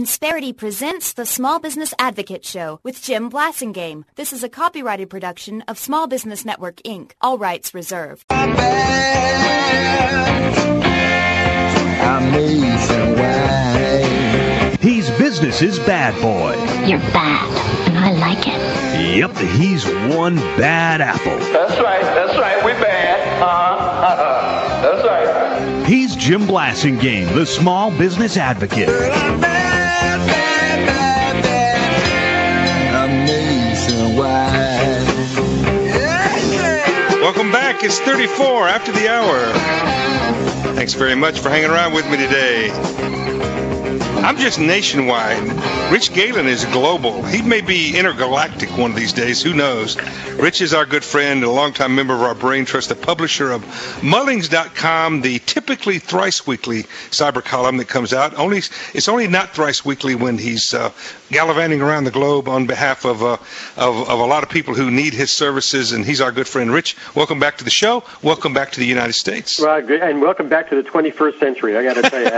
Insperity presents the Small Business Advocate Show with Jim Blasingame. This is a copyrighted production of Small Business Network, Inc. All rights reserved. He's business's bad boy. You're bad, and I like it. Yep, he's one bad apple. That's right, we bad. That's right. He's Jim Blasingame, the Small Business Advocate. Welcome back. It's 34 after the hour. Thanks very much for hanging around with me today. I'm just nationwide. Rich Galen is global. He may be intergalactic one of these days. Who knows? Rich is our good friend, a longtime member of our Brain Trust, the publisher of Mullings.com, the typically thrice weekly cyber column that comes out. It's only not thrice weekly when he's gallivanting around the globe on behalf of a lot of people who need his services, and he's our good friend. Rich, welcome back to the show. Welcome back to the United States. Well, good, and welcome back to the 21st century. I got to tell you,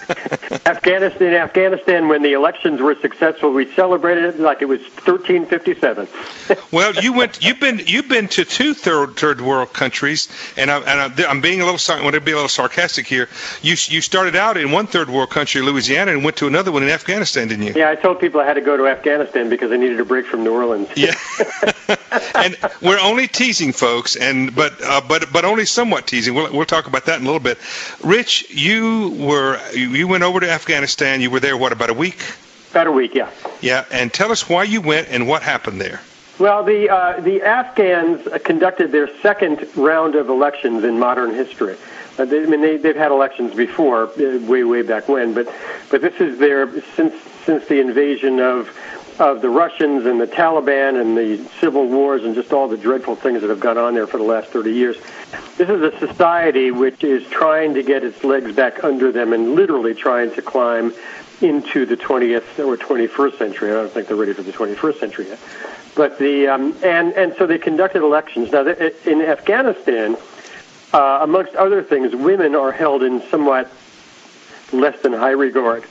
Afghanistan, when the elections were successful, we celebrated it like it was 1357. Well, you've been to two third world countries, and I'm being a little sarcastic here. You started out in one third world country, Louisiana, and went to another one in Afghanistan, didn't you? Yeah, I told people I had to go to Afghanistan because I needed a break from New Orleans. Yeah, and we're only teasing, folks, but only somewhat teasing. We'll talk about that in a little bit. Rich, you went over to Afghanistan. You were there about a week? About a week, yeah. Yeah, and tell us why you went and what happened there. Well, the Afghans conducted their second round of elections in modern history. They've had elections before, way back when, but this is since the invasion of the Russians and the Taliban and the civil wars and just all the dreadful things that have gone on there for the last 30 years. This is a society which is trying to get its legs back under them and literally trying to climb into the 20th or 21st century. I don't think they're ready for the 21st century yet. But and so they conducted elections. Now, in Afghanistan, amongst other things, women are held in somewhat less than high regard.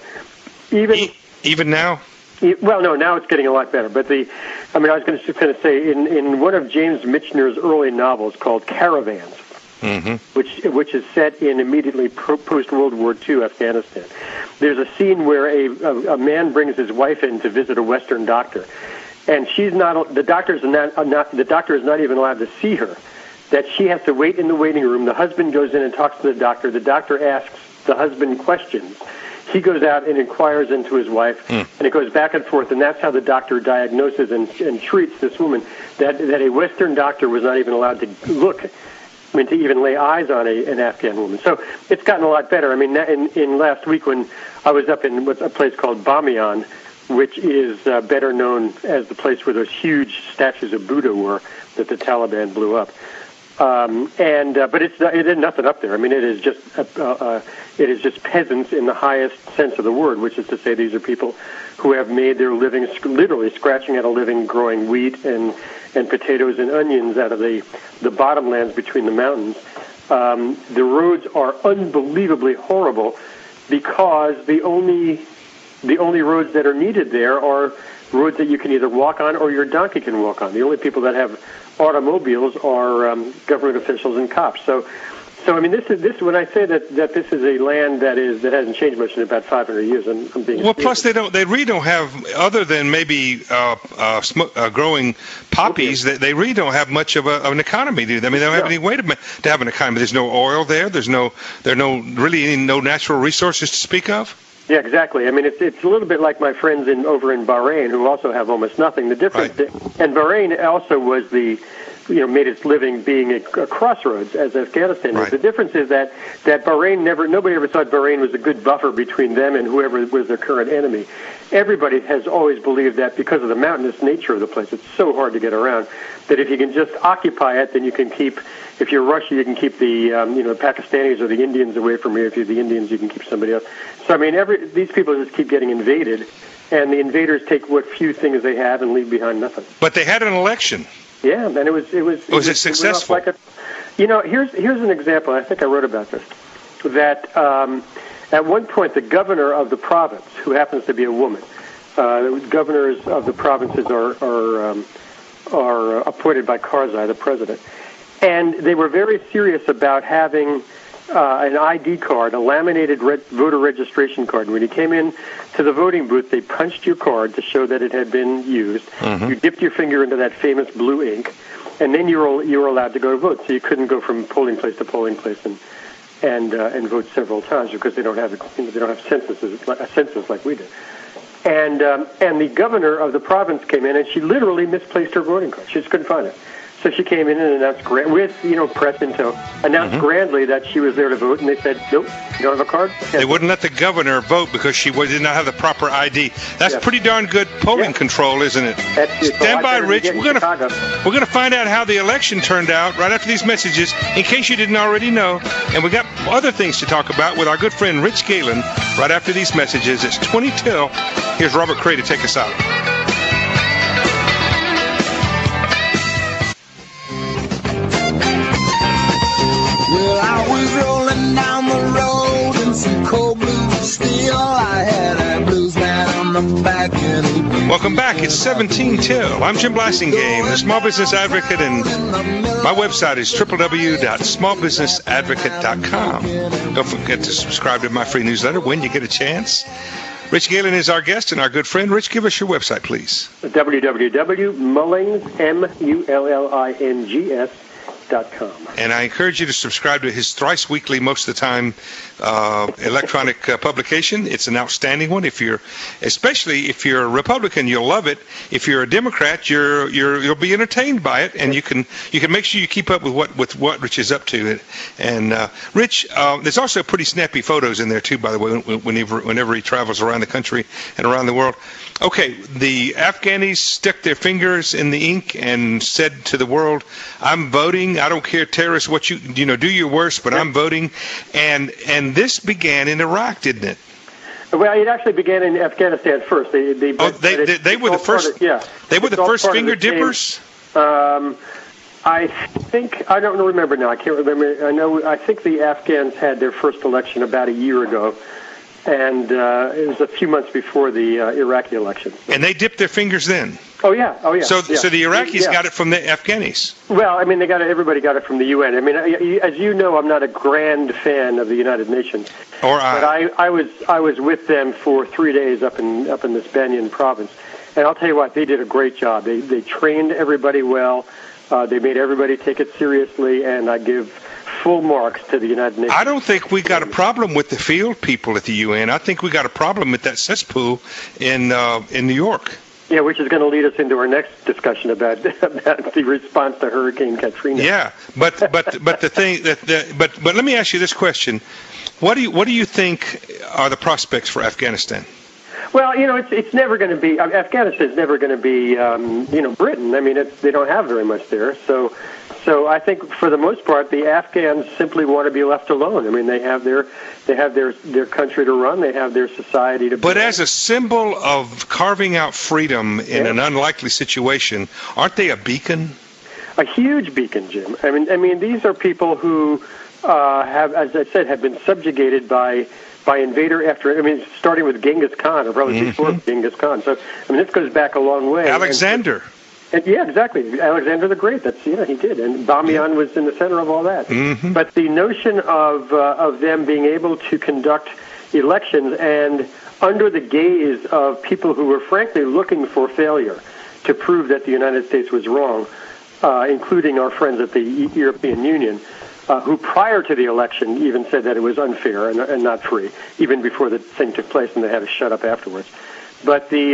Even now? Well, no, now it's getting a lot better. But I was going to say, in one of James Michener's early novels called Caravans, mm-hmm. which is set in immediately post-World War II Afghanistan, there's a scene where a man brings his wife in to visit a Western doctor, and the doctor is not even allowed to see her. That she has to wait in the waiting room. The husband goes in and talks to the doctor. The doctor asks the husband questions. He goes out and inquires into his wife, and it goes back and forth, and that's how the doctor diagnoses and treats this woman, that a Western doctor was not even allowed to to even lay eyes on an Afghan woman. So it's gotten a lot better. In last week when I was up in a place called Bamiyan, which is better known as the place where those huge statues of Buddha were that the Taliban blew up. But it is nothing up there. It is just peasants in the highest sense of the word, which is to say these are people who have made their living literally scratching at a living, growing wheat and potatoes and onions out of the bottomlands between the mountains. The roads are unbelievably horrible because the only roads that are needed there are roads that you can either walk on or your donkey can walk on. The only people that have automobiles are government officials and cops. So this when I say that this is a land that hasn't changed much in about 500 years. I'm being well. Plus, they really don't have, other than maybe growing poppies. They really don't have much of an economy, do they? They don't have any way to have an economy. There's no oil there. There are no natural resources to speak of. Yeah, exactly. It's a little bit like my friends over in Bahrain who also have almost nothing. The difference, right. And Bahrain also was made its living being a crossroads as Afghanistan is. Right. The difference is that Bahrain nobody ever thought Bahrain was a good buffer between them and whoever was their current enemy. Everybody has always believed that because of the mountainous nature of the place, it's so hard to get around, that if you can just occupy it, then you can keep, if you're Russia, you can keep the Pakistanis or the Indians away from you. If you're the Indians, you can keep somebody else. So, these people just keep getting invaded, and the invaders take what few things they have and leave behind nothing. But they had an election. Yeah, and it was successful? Here's an example. I think I wrote about this. That At one point, the governor of the province, who happens to be a woman, governors of the provinces are appointed by Karzai, the president, and they were very serious about having an ID card, a laminated voter registration card. And when you came in to the voting booth, they punched your card to show that it had been used. You dipped your finger into that famous blue ink, and then you were allowed to go to vote. So you couldn't go from polling place to polling place and vote several times because they don't have a census like we do. And the governor of the province came in, and she literally misplaced her voting card. She just couldn't find it. So she came in and announced, with press in tow, announced grandly that she was there to vote, and they said, nope, you don't have a card? They wouldn't let the governor vote because she did not have the proper ID. That's pretty darn good polling control, isn't it? Stand by, Rich. We're gonna find out how the election turned out right after these messages, in case you didn't already know. And we got other things to talk about with our good friend Rich Galen right after these messages. It's 20 till. Here's Robert Cray to take us out. Well, I was rolling down the road in some cold blue steel. I had a blues man on the back end. Welcome back. It's 17 till. I'm Jim Blasingame, the Small Business Advocate, and my website is www.smallbusinessadvocate.com. Don't forget to subscribe to my free newsletter when you get a chance. Rich Galen is our guest and our good friend. Rich, give us your website, please. www.mullings.com. And I encourage you to subscribe to his thrice weekly, most of the time, electronic publication. It's an outstanding one. Especially if you're a Republican, you'll love it. If you're a Democrat, you'll be entertained by it, and you can make sure you keep up with what Rich is up to. And Rich, there's also pretty snappy photos in there too, by the way, whenever he travels around the country and around the world. Okay, the Afghanis stuck their fingers in the ink and said to the world, "I'm voting. I don't care, terrorists, what you do your worst, but I'm voting." And this began in Iraq, didn't it? Well, it actually began in Afghanistan first. They were the first. They were the first finger dippers. I don't remember now. I can't remember. I think the Afghans had their first election about a year ago. And it was a few months before the Iraqi election. And they dipped their fingers then? Oh, yeah. So the Iraqis got it from the Afghanis? Well, I mean, everybody got it from the UN. I mean, as you know, I'm not a grand fan of the United Nations. But I was with them for 3 days up in this Banyan province. And I'll tell you what, they did a great job. They trained everybody well. They made everybody take it seriously, and I give full marks to the United Nations. I don't think we got a problem with the field people at the UN. I think we got a problem with that cesspool in New York. Yeah, which is going to lead us into our next discussion about the response to Hurricane Katrina. Yeah, but the thing but let me ask you this question: what do you think are the prospects for Afghanistan? Well, it's never going to be. Afghanistan's never going to be, Britain. I mean, they don't have very much there. So I think for the most part, the Afghans simply want to be left alone. I mean, they have their country to run. They have their society to. But as a symbol of carving out freedom in an unlikely situation, aren't they a beacon? A huge beacon, Jim. I mean, these are people who have, as I said, have been subjugated by invader after, starting with Genghis Khan, or probably before Genghis Khan. So, this goes back a long way. Alexander. And yeah, exactly. Alexander the Great. He did. And Bamiyan was in the center of all that. Mm-hmm. But the notion of them being able to conduct elections and under the gaze of people who were frankly looking for failure to prove that the United States was wrong, including our friends at the European Union, who prior to the election even said that it was unfair and not free, even before the thing took place, and they had to shut up afterwards. But this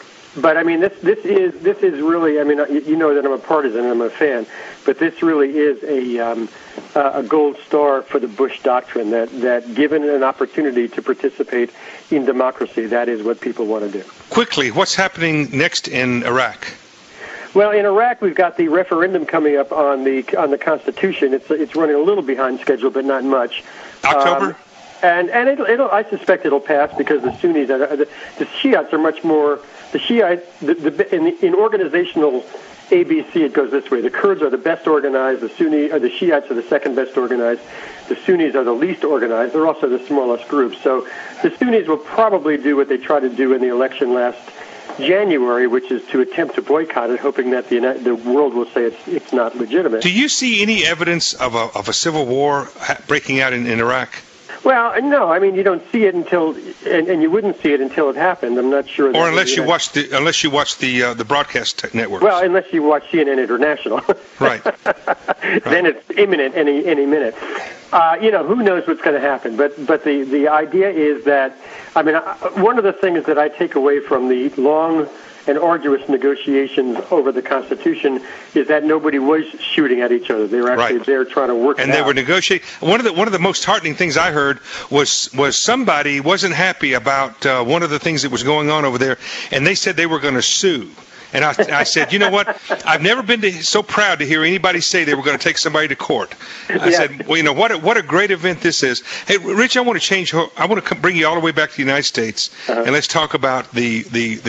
is really, you know that I'm a partisan and I'm a fan, but this really is a gold star for the Bush doctrine that given an opportunity to participate in democracy, that is what people want to do. Quickly, what's happening next in Iraq? Well, in Iraq, we've got the referendum coming up on the Constitution. It's running a little behind schedule, but not much. October? And I suspect it'll pass because the Sunnis, the Shiites are much more, the Shiites, in organizational ABC, it goes this way. The Kurds are the best organized, the Shiites are the second best organized, the Sunnis are the least organized, they're also the smallest group. So the Sunnis will probably do what they tried to do in the election last January, which is to attempt to boycott it, hoping that the world will say it's not legitimate. Do you see any evidence of a civil war breaking out in Iraq? Well, no. I mean, you don't see it until, and you wouldn't see it until it happened. I'm not sure. Or unless you watch the broadcast network. Well, unless you watch CNN International. Right. Then it's imminent any minute. Who knows what's going to happen? But the idea is that, I mean, one of the things that I take away from the long and arduous negotiations over the Constitution is that nobody was shooting at each other. They were actually there trying to work it out. And they were negotiating. One of the most heartening things I heard was somebody wasn't happy about one of the things that was going on over there, and they said they were going to sue. And I said, you know what? I've never been so proud to hear anybody say they were going to take somebody to court. I said, well, what a great event this is. Hey, Rich, I want to bring you all the way back to the United States, and let's talk about the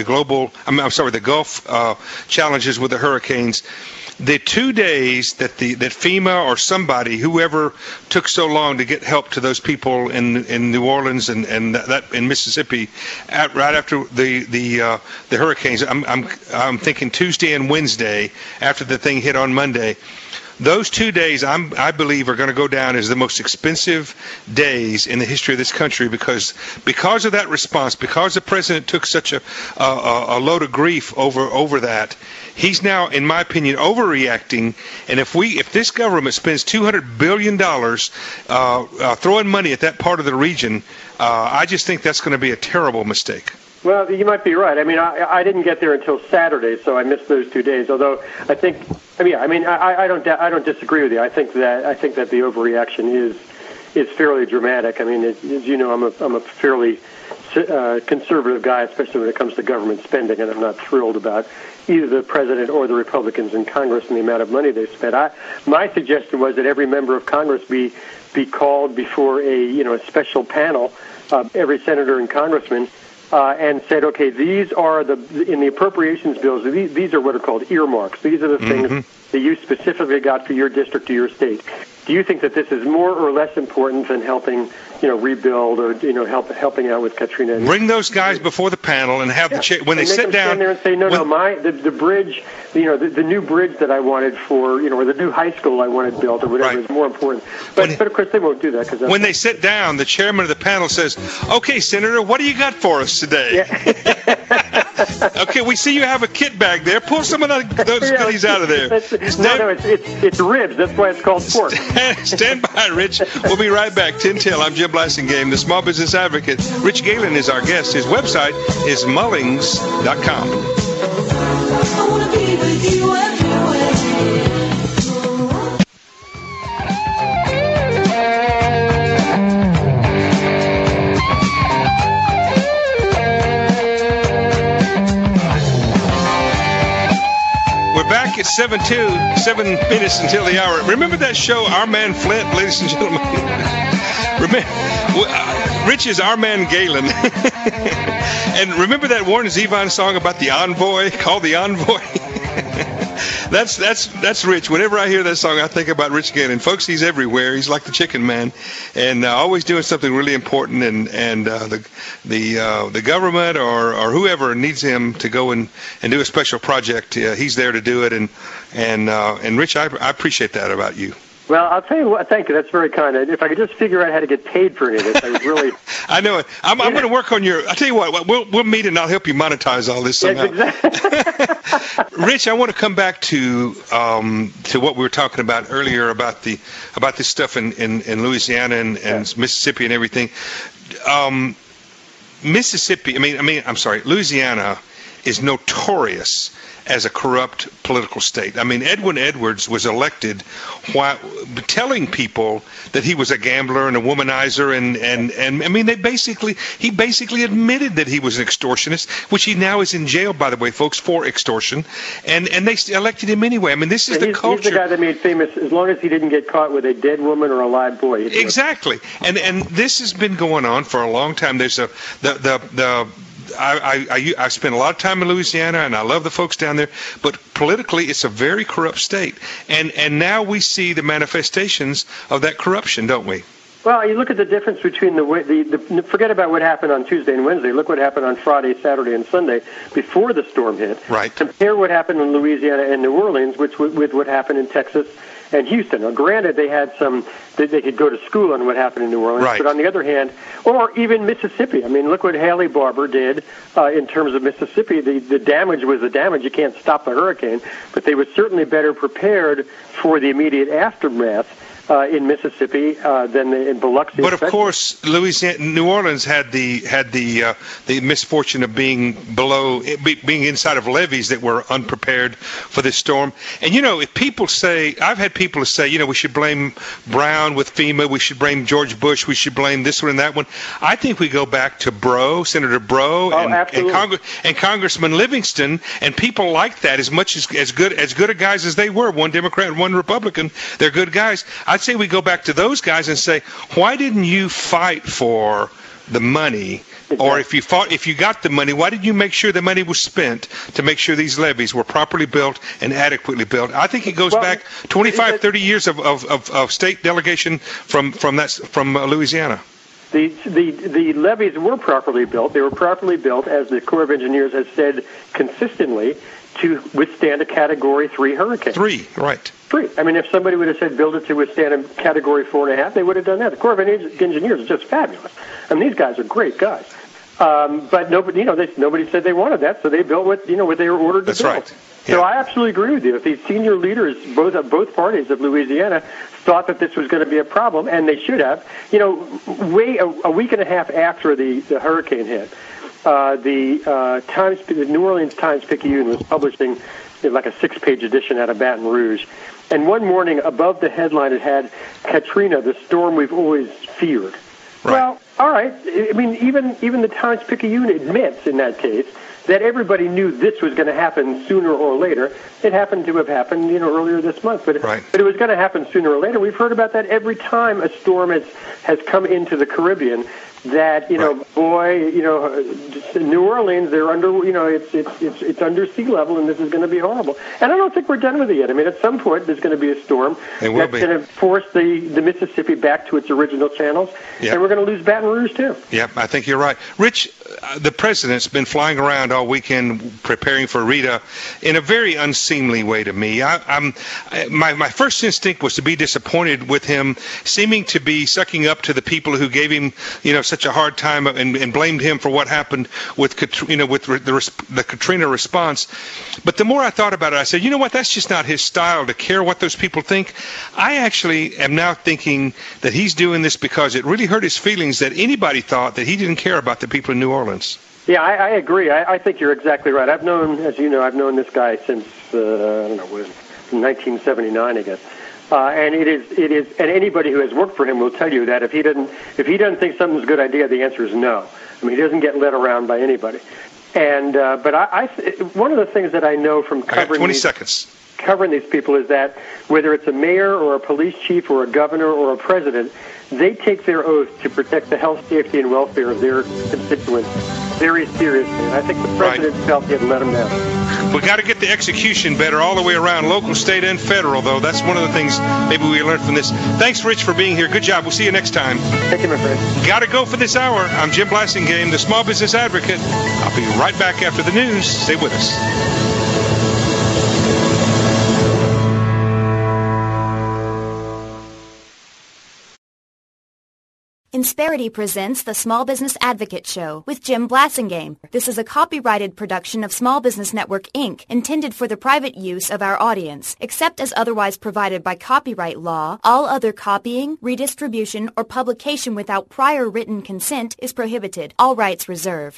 Gulf challenges with the hurricanes. The 2 days that FEMA or somebody, whoever, took so long to get help to those people in New Orleans and that in Mississippi, right after the hurricanes, I'm thinking Tuesday and Wednesday after the thing hit on Monday. Those 2 days, I believe, are going to go down as the most expensive days in the history of this country because of that response, because the president took such a load of grief over that. He's now, in my opinion, overreacting. And if this government spends $200 billion throwing money at that part of the region, I just think that's going to be a terrible mistake. Well, you might be right. I mean, I didn't get there until Saturday, so I missed those 2 days. Although I don't disagree with you. I think that the overreaction is fairly dramatic. I mean, as you know, I'm a fairly conservative guy, especially when it comes to government spending, and I'm not thrilled about either the president or the Republicans in Congress and the amount of money they spent. My suggestion was that every member of Congress be called before a special panel, every senator and congressman. And said, okay, these are in the appropriations bills, these are what are called earmarks. These are the things that you specifically got for your district or your state. Do you think that this is more or less important than helping, rebuild or, helping out with Katrina? Bring those guys before the panel and have when they sit down. Stand there and say, the bridge, the new bridge that I wanted for, or the new high school I wanted built or whatever is more important. But of course they won't do that. When they sit down, the chairman of the panel says, okay, Senator, what do you got for us today? Yeah. Okay, we see you have a kit bag there. Pull some of those goodies out of there. It's ribs. That's why it's called pork. Stand by, Rich. We'll be right back. 10-10. I'm Jim Blasingame, the Small Business Advocate. Rich Galen is our guest. His website is Mullings.com. I want to be with you everywhere. Back at 7 minutes until the hour. Remember that show, Our Man Flint, ladies and gentlemen? Rich is Our Man Galen. And remember that Warren Zevon song about the envoy, called The Envoy? That's Rich. Whenever I hear that song, I think about Rich Galen. Folks, he's everywhere. He's like the chicken man, and always doing something really important. And the government or whoever needs him to go and do a special project, he's there to do it. And Rich, I appreciate that about you. Well, I'll tell you what. Thank you. That's very kind. If I could just figure out how to get paid for any of this, I would really. I know it. I'm going to work on your. I'll tell you what. We'll meet and I'll help you monetize all this somehow. Yes, exactly. Rich, I want to come back to what we were talking about earlier about this stuff in Louisiana and Mississippi and everything. Mississippi. I'm sorry. Louisiana is notorious as a corrupt political state. I mean, Edwin Edwards was elected while telling people that he was a gambler and a womanizer, and I mean, he basically admitted that he was an extortionist, which he now is in jail, by the way, folks, for extortion, and they elected him anyway. I mean, this is the culture. He's the guy that made famous, as long as he didn't get caught with a dead woman or a live boy. Exactly, and this has been going on for a long time. There's I spent a lot of time in Louisiana, and I love the folks down there, but politically it's a very corrupt state. And now we see the manifestations of that corruption, don't we? Well, you look at the difference between the forget about what happened on Tuesday and Wednesday. Look what happened on Friday, Saturday, and Sunday before the storm hit. Right. Compare what happened in Louisiana and New Orleans with what happened in Texas and Houston. Now, granted, they had they could go to school on what happened in New Orleans, right. But on the other hand, or even Mississippi. I mean, look what Haley Barbour did in terms of Mississippi. The damage was the damage. You can't stop a hurricane, but they were certainly better prepared for the immediate aftermath in Mississippi than in Biloxi. But of course, New Orleans had the misfortune of being inside of levees that were unprepared for this storm. And if people say, I've had people say, we should blame Brown with FEMA, we should blame George Bush, we should blame this one and that one. I think we go back to Senator Breaux, and Congressman Livingston, and people like that. As much as good a guys as they were, one Democrat and one Republican, they're good guys. I'd say we go back to those guys and say, why didn't you fight for the money? Or if you got the money, why didn't you make sure the money was spent to make sure these levees were properly built and adequately built? I think it goes back 25, 30 years of state delegation from Louisiana. The levees were properly built. They were properly built, as the Corps of Engineers has said consistently, to withstand a Category 3 hurricane. 3, right. 3. I mean, if somebody would have said build it to withstand a Category 4.5, they would have done that. The Corps of Engineers is just fabulous. I mean, these guys are great guys. But nobody, nobody said they wanted that, so they built what they were ordered to build. That's right. Yeah. So I absolutely agree with you. If these senior leaders, both parties of Louisiana, thought that this was going to be a problem, and they should have, a week and a half after the hurricane hit, the New Orleans Times-Picayune was publishing like a 6-page edition out of Baton Rouge. And one morning, above the headline, it had Katrina, the storm we've always feared. Right. Well, all right. I mean, even the Times-Picayune admits in that case that everybody knew this was going to happen sooner or later. It happened to have happened, earlier this month, but it was going to happen sooner or later. We've heard about that every time a storm has come into the Caribbean. That New Orleans, they're under, it's under sea level, and this is going to be horrible. And I don't think we're done with it yet. I mean, at some point, there's going to be a storm that's going to force the Mississippi back to its original channels, and we're going to lose Baton Rouge too. Yeah, I think you're right, Rich. The president's been flying around all weekend preparing for Rita in a very unseemly way to me. My first instinct was to be disappointed with him, seeming to be sucking up to the people who gave him, such a hard time and blamed him for what happened with the Katrina response. But the more I thought about it, I said, you know what? That's just not his style to care what those people think. I actually am now thinking that he's doing this because it really hurt his feelings that anybody thought that he didn't care about the people in New Orleans. Yeah, I agree. I think you're exactly right. I've known this guy since, 1979, I guess. And it is, and anybody who has worked for him will tell you that if he doesn't think something's a good idea, the answer is no. I mean, he doesn't get led around by anybody. And but one of the things that I know from covering 20 seconds. Covering these people is that whether it's a mayor or a police chief or a governor or a president, they take their oath to protect the health, safety, and welfare of their constituents very seriously. And I think the president felt he had let them down. We got to get the execution better all the way around, local, state, and federal, though. That's one of the things maybe we learned from this. Thanks, Rich, for being here. Good job. We'll see you next time. Thank you, my friend. Got to go for this hour. I'm Jim Blasingame, the Small Business Advocate. I'll be right back after the news. Stay with us. Insperity presents the Small Business Advocate Show with Jim Blasingame. This is a copyrighted production of Small Business Network, Inc., intended for the private use of our audience. Except as otherwise provided by copyright law, all other copying, redistribution, or publication without prior written consent is prohibited. All rights reserved.